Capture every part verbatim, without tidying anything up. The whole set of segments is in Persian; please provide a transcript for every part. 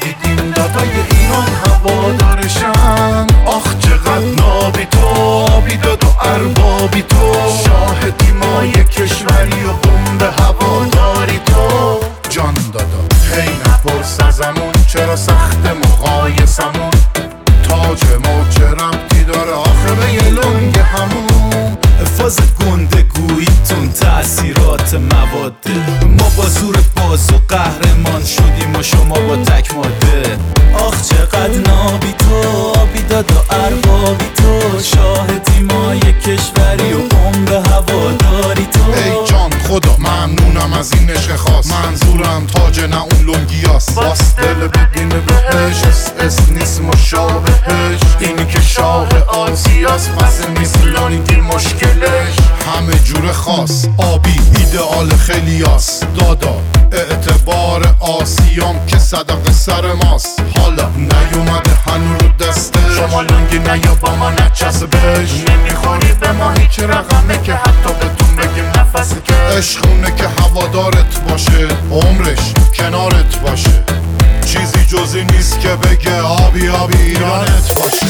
دیدیم دادای ایران هوادارشن. آخ چقدر نابی تو، آبی داد و اربابی تو، شاهدی مای کشوری و بمب هواداری تو. جان دادا هی نپرس ازمون چرا سخت مقایسمون، تاج ما چه ربطی داره آخه به یه لنگ همون. فاز گنده گوییتون تأثیرات مواده، ما با زور باز و قهرمان شدیم و شما با تک ماده. آخ چقدر نابی تو، آبی داد و اربابی تو، شاهدی مای کشوری و بمب هواداری تو. ای جان خدا ممنونم از این عشق خاص، منظورم تاج نه اون لنگیاست. باس دل بدینه بهش اس اس نیست مشابهش، اینی که شاه آسیاست پس نیست لنگی مشکلش. همه جور خاص آبی ایدئال خیلیاست، دادا اعتبار آسیام که صدق سر ماست. حالا نیومده هنو رو دسته، شما لنگی نیا با ما نچسبش. نمیخوری به ما هیچ رقمه که حتی بهتون بگیم نفس که عشقونه که هوادارت باشه، عمرش کنارت باشه، چیزی جزی نیست که بگه آبی آبی ایرانت باشه.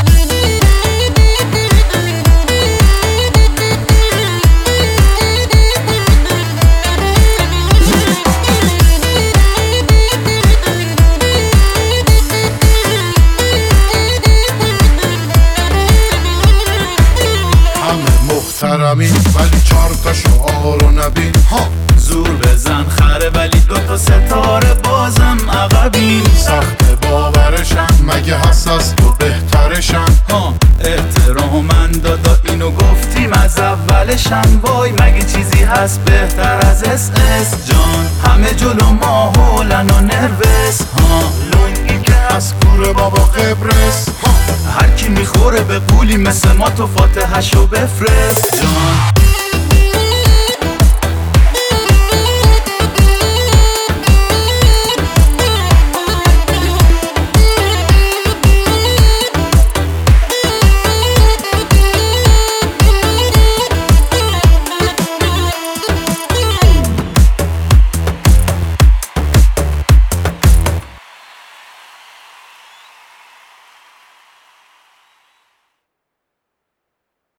محترمین ولی چار تا شعار و نبین ها. زور بزن خره ولی دو تا ستاره بازم عقبین. سخت باورشن مگه هست از تو بهترشن ها. احترامن دادا اینو گفتیم از اولشن، وای مگه چیزی هست بهتر از اس اس جان. همه جلو ما هولن و نروس ها. لنگی که از کوره بابا قبرس ها. هر کی میخوره به قولی مثل ما تو فاتحشو بفرست جان.